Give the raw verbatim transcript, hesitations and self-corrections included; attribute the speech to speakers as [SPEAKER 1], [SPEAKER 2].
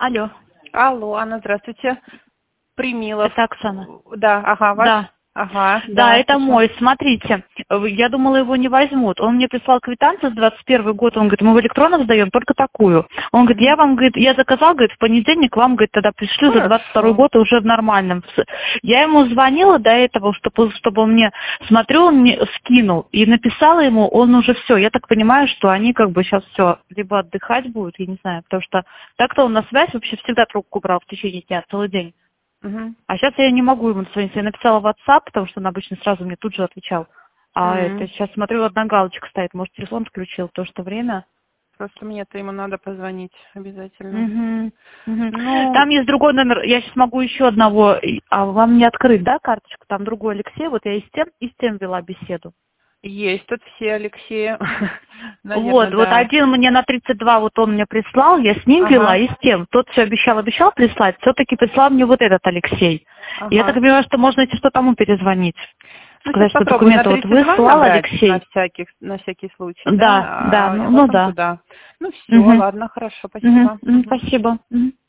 [SPEAKER 1] Алло.
[SPEAKER 2] Алло, Анна, здравствуйте. Примилов.
[SPEAKER 1] Это Оксана.
[SPEAKER 2] Да, ага, ваш?
[SPEAKER 1] Да.
[SPEAKER 2] Ага,
[SPEAKER 1] Да,
[SPEAKER 2] да,
[SPEAKER 1] это
[SPEAKER 2] слушаю.
[SPEAKER 1] мой. Смотрите, я думала, его не возьмут. Он мне прислал квитанцию с двадцать первый год. Он говорит, мы в электронно сдаем только такую. Он говорит, я вам, говорит, я заказал, говорит, в понедельник вам, говорит, тогда пришлю за двадцать второй
[SPEAKER 2] Хорошо.
[SPEAKER 1] год и уже в нормальном. Я ему звонила до этого, чтобы, чтобы он мне, смотрю, он мне скинул и написала ему, он уже все. Я так понимаю, что они как бы сейчас все либо отдыхать будут, я не знаю, потому что так-то он на связь вообще всегда трубку брал в течение дня, целый день.
[SPEAKER 2] Угу.
[SPEAKER 1] А сейчас я не могу ему звонить. Я написала в WhatsApp, потому что он обычно сразу мне тут же отвечал. А это
[SPEAKER 2] Угу.
[SPEAKER 1] сейчас смотрю, одна галочка стоит. Может, телефон включил в то, что время.
[SPEAKER 2] Просто мне-то ему надо позвонить обязательно.
[SPEAKER 1] Угу. Угу.
[SPEAKER 2] Ну,
[SPEAKER 1] Там есть другой номер. Я сейчас могу еще одного. и- А вам не открыть, да, карточку? Там другой Алексей. Вот я и с тем, и с тем вела беседу.
[SPEAKER 2] есть тут все Алексея. Наверное,
[SPEAKER 1] Вот, вот
[SPEAKER 2] да.
[SPEAKER 1] один мне на тридцать два, вот он мне прислал, я с ним вела,
[SPEAKER 2] Ага,
[SPEAKER 1] и с тем. Тот все обещал, обещал прислать, все-таки прислал мне вот этот Алексей. И я так
[SPEAKER 2] ага.
[SPEAKER 1] понимаю, что можно, если что, тому перезвонить.
[SPEAKER 2] Ну, сейчас
[SPEAKER 1] Сказать, что
[SPEAKER 2] попробую на
[SPEAKER 1] документы вот
[SPEAKER 2] тридцать два
[SPEAKER 1] выслал
[SPEAKER 2] набрать на
[SPEAKER 1] Алексей.
[SPEAKER 2] всякий, на всякий случай,
[SPEAKER 1] Да,
[SPEAKER 2] да,
[SPEAKER 1] да,
[SPEAKER 2] а
[SPEAKER 1] ну,
[SPEAKER 2] а
[SPEAKER 1] ну
[SPEAKER 2] потом
[SPEAKER 1] да.
[SPEAKER 2] туда. Ну, все,
[SPEAKER 1] Мгм.
[SPEAKER 2] ладно, хорошо,
[SPEAKER 1] Мгм.
[SPEAKER 2] спасибо.
[SPEAKER 1] Мгм.
[SPEAKER 2] Мгм.
[SPEAKER 1] Спасибо. Мгм.